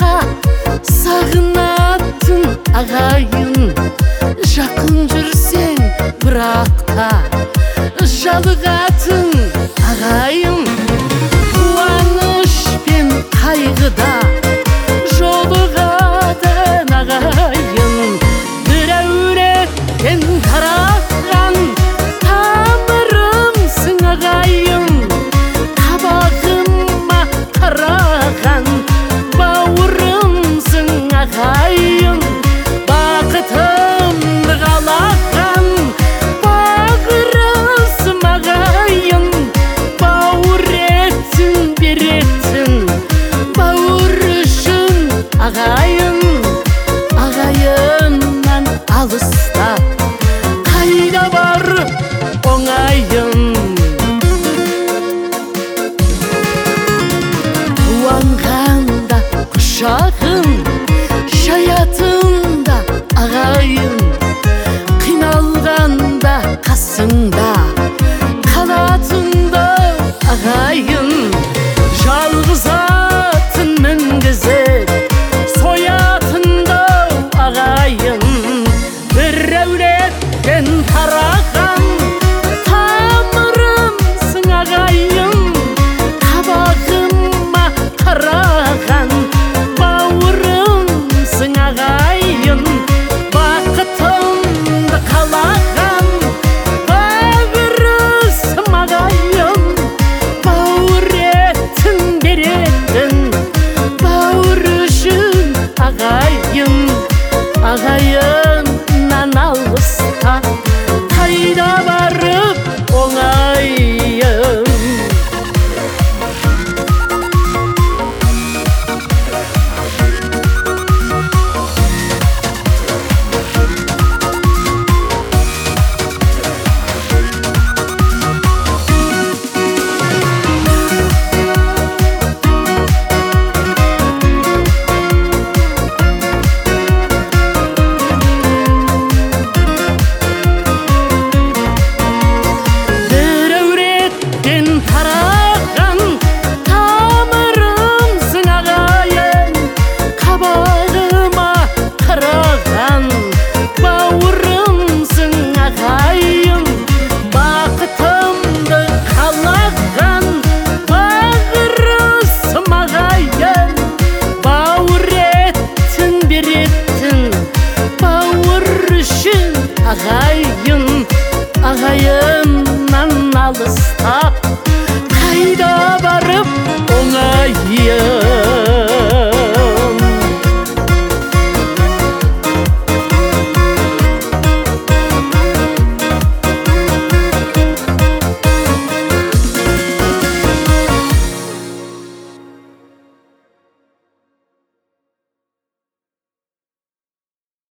сағынатын ағайын, жақын жүрсең бірақта жалығатын ағайын. Қуаныш пен қайғыда жолығатын ағайын, біреулерден тараған тамырымсың ағайын. Қабағыма қараған бауырымсың ағайын. Бақытымды қалаған бағырысым ағайын. Бауыр етін беретін бауыр үшін ағайын. Ағайыннан алыста қайда барып оңайын. Қуанғанда құшағын жаятында ағайын, қиналғанда қасыңда қалатында ағайын. Жалғыз атын мінгізіп соятында ағайын, біреулерден тараған тамырымсың ағайын. Қабағыма қараған бауырымсың ағайын. Бақытымды қалаған бағырысым ағайын. Бауыр етін беретін бауыр үшін ағайын. Ағайыннан алыста қайда барып оңайын. Тараған тамырымсың ағайын. Қабағыма қараған бауырымсың ағайын. Бақытымды қалаған бағырысым ағайын. Бауыр етін беретін бауыр үшін ағайын. Ағайыннан алыс